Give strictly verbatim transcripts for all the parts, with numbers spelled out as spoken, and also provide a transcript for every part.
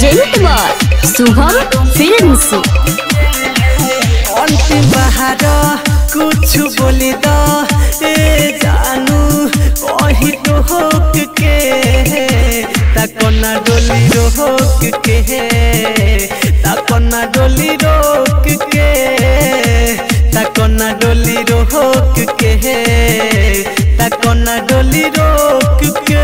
Present by Shubham films. अंतिम बाहर कुछ बोली द ए जानू कही तो होक के तकना डोली रोक के तकना डोली रोक के तकना डोली रोक के तकना डोली रोक के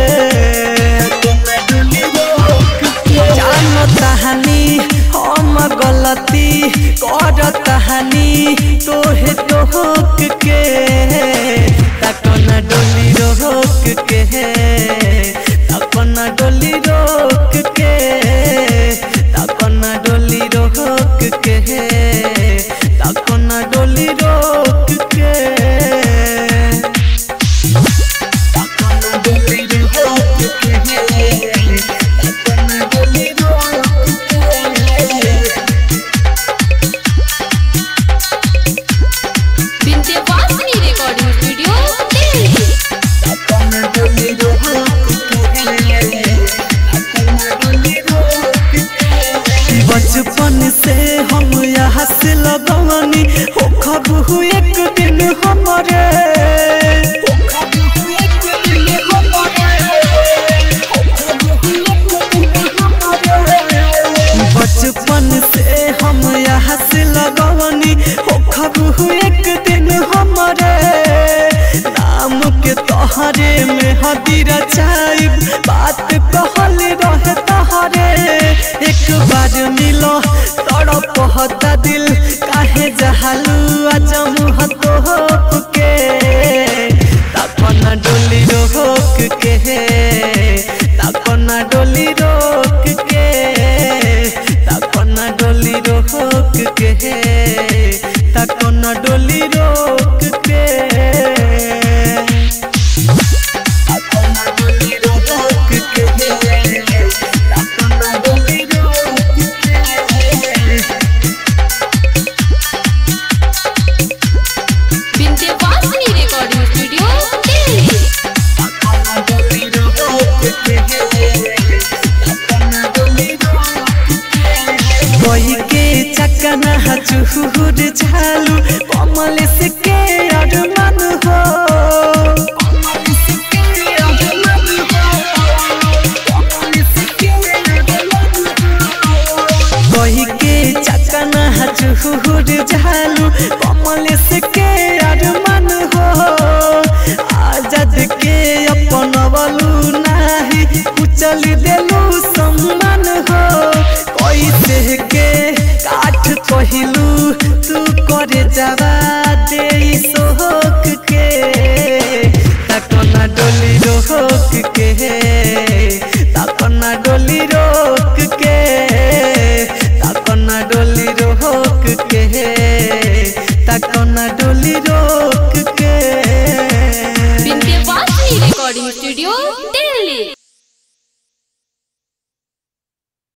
जानो तहानी हम गलती कर तहानी तोहे तोहक के तकना डोली रोक के तकना डोली रोक के तकना डोली रोक के तकना डोली रोक के तकना डोली रोक के तकना डोली बचपन से हम यहाँ से लगवानी हो खबू एक दिन हमारे बचपन से हम यहाँ से लगवानी हो खबू एक दिन हमारे नाम के तोहरे में हदीरा चाय बात कहल रहे तोहरे एक बार मिलो तड़प होता दिल काहे जहालू आज मुँह तो के तकना डोली रोक के तकना डोली रोक के तकना डोली रोक के तकना डोली रोक के कोई के चकना चूर झालू कमल से के अरमान हो कोई के चकना चूर झालू कमल से के अरमान हो आजाद के अपन बलू नाही कुचल देलू सम्मान हो कैसे के काठ कहिलू तू करे जावा दे सोहक के तकना डोली रोक के तकना डोली रोक के तकना डोली रोक के तकना डोली रोक के विंध्यवासिनी रिकॉर्डिंग स्टूडियो दिल्ली।